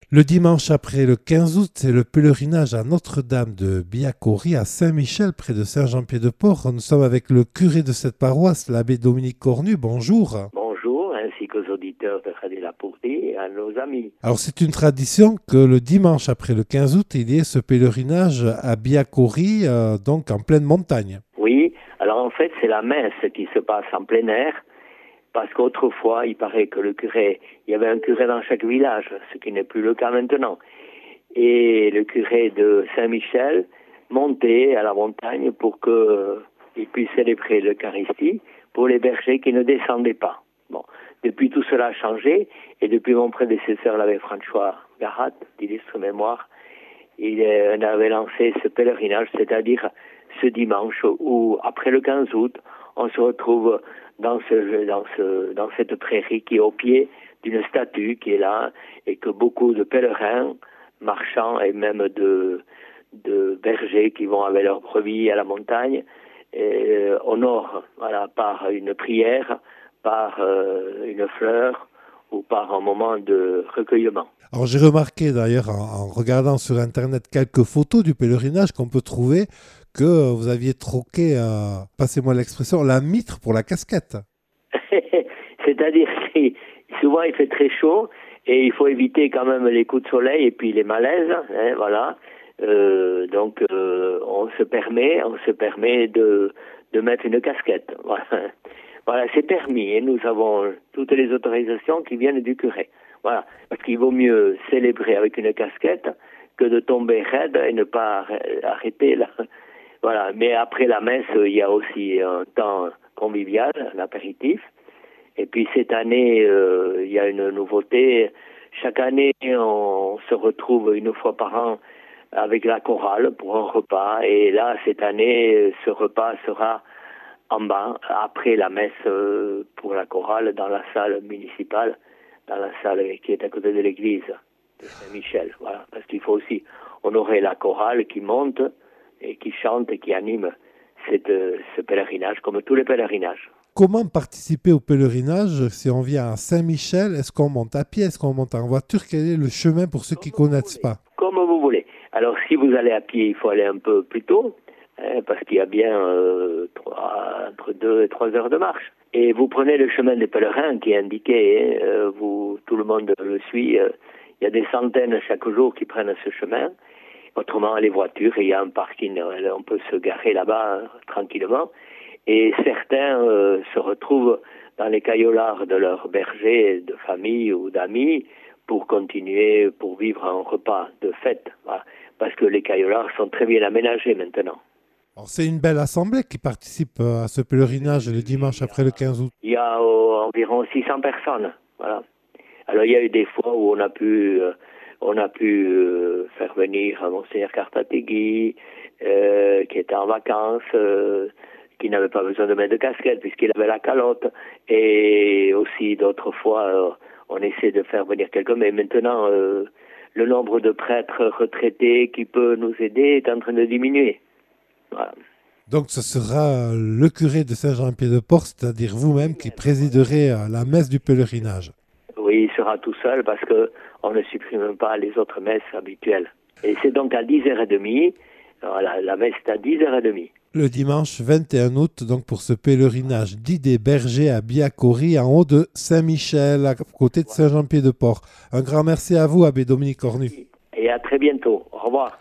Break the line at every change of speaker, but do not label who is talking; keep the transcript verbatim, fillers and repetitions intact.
Le dimanche après le quinze août, c'est le pèlerinage à Notre-Dame de Biacory à Saint-Michel, près de Saint-Jean-Pied-de-Port. Nous sommes avec le curé de cette paroisse, l'abbé Dominique Cornu. Bonjour.
Bonjour, ainsi qu'aux auditeurs de Radio La Portée et à nos amis.
Alors c'est une tradition que le dimanche après le quinze août, il y ait ce pèlerinage à Biacory, euh, donc en pleine montagne.
Oui, alors en fait c'est la messe qui se passe en plein air, parce qu'autrefois il paraît que le curé, il y avait un curé dans chaque village, ce qui n'est plus le cas maintenant. Et le curé de Saint-Michel montait à la montagne pour qu'il puisse célébrer l'Eucharistie pour les bergers qui ne descendaient pas. Bon, depuis tout cela a changé, et depuis mon prédécesseur, l'abbé François Garat, d'illustre mémoire, il avait lancé ce pèlerinage, c'est-à-dire ce dimanche où, après le quinze août, on se retrouve dans, ce, dans, ce, dans cette prairie qui est au pied d'une statue qui est là, et que beaucoup de pèlerins, marchands et même de, de bergers qui vont avec leurs brebis à la montagne, et honorent, voilà, par une prière, par euh, une fleur ou par un moment de recueillement.
Alors j'ai remarqué d'ailleurs en, en regardant sur internet quelques photos du pèlerinage qu'on peut trouver que vous aviez troqué, euh, passez-moi l'expression, la mitre pour la casquette.
C'est-à-dire que souvent il fait très chaud et il faut éviter quand même les coups de soleil et puis les malaises, hein, voilà. Euh, donc euh, on se permet, on se permet de de mettre une casquette. Voilà. Voilà, c'est permis et nous avons toutes les autorisations qui viennent du curé. Voilà, parce qu'il vaut mieux célébrer avec une casquette que de tomber raide et ne pas arrêter là. Voilà, mais après la messe, il y a aussi un temps convivial, un apéritif. Et puis cette année, euh, il y a une nouveauté. Chaque année, on se retrouve une fois par an avec la chorale pour un repas. Et là, cette année, ce repas sera en bas, après la messe euh, pour la chorale, dans la salle municipale, dans la salle qui est à côté de l'église de Saint-Michel. Voilà, parce qu'il faut aussi honorer la chorale qui monte et qui chante et qui anime cette, ce pèlerinage, comme tous les pèlerinages.
Comment participer au pèlerinage si on vient à Saint-Michel? Est-ce qu'on monte à pied? Est-ce qu'on monte en voiture? Quel est le chemin pour ceux qui ne connaissent pas?
Comme vous voulez. Alors, si vous allez à pied, il faut aller un peu plus tôt, hein, parce qu'il y a bien euh, trois, entre deux et trois heures de marche. Et vous prenez le chemin des pèlerins qui est indiqué, hein, euh, vous, tout le monde le suit. Euh, il y a des centaines chaque jour qui prennent ce chemin. Autrement, les voitures, il y a un parking, on peut se garer là-bas hein, tranquillement. Et certains euh, se retrouvent dans les caillolards de leurs bergers, de famille ou d'amis, pour continuer, pour vivre un repas de fête. Voilà. Parce que les caillolards sont très bien aménagés maintenant.
Alors c'est une belle assemblée qui participe à ce pèlerinage le dimanche après le quinze août.
Il y a euh, environ six cents personnes. Voilà. Alors il y a eu des fois où on a pu, euh, on a pu euh, faire venir Monseigneur Cartategui, euh, qui était en vacances, euh, qui n'avait pas besoin de mettre de casquette puisqu'il avait la calotte. Et aussi d'autres fois, euh, on essaie de faire venir quelqu'un. Mais maintenant, euh, le nombre de prêtres retraités qui peut nous aider est en train de diminuer. Voilà.
Donc ce sera le curé de Saint-Jean-Pied-de-Port, c'est-à-dire vous-même, qui présiderez la messe du pèlerinage.
Oui, il sera tout seul parce que on ne supprime pas les autres messes habituelles. Et c'est donc à dix heures trente, voilà, la messe est à dix heures trente.
Le dimanche vingt et un août, donc pour ce pèlerinage dit des bergers à Biacory, en haut de Saint-Michel, à côté de Saint-Jean-Pied-de-Port. Un grand merci à vous, abbé Dominique Cornu.
Et à très bientôt. Au revoir.